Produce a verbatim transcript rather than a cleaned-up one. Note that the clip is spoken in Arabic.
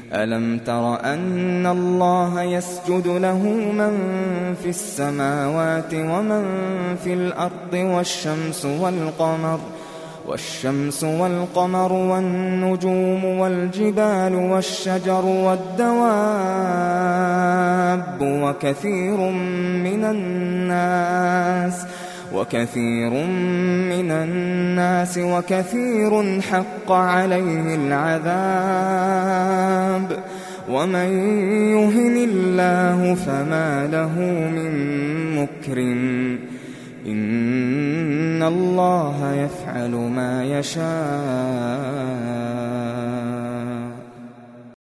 ألم تر أن الله يسجد له من في السماوات ومن في الأرض والشمس والقمر والشمس والقمر والنجوم والجبال والشجر والدواب وكثير من الناس وكثير من الناس وكثير حق عليه العذاب ومن يهن الله فما له من مكرم إن الله يفعل ما يشاء.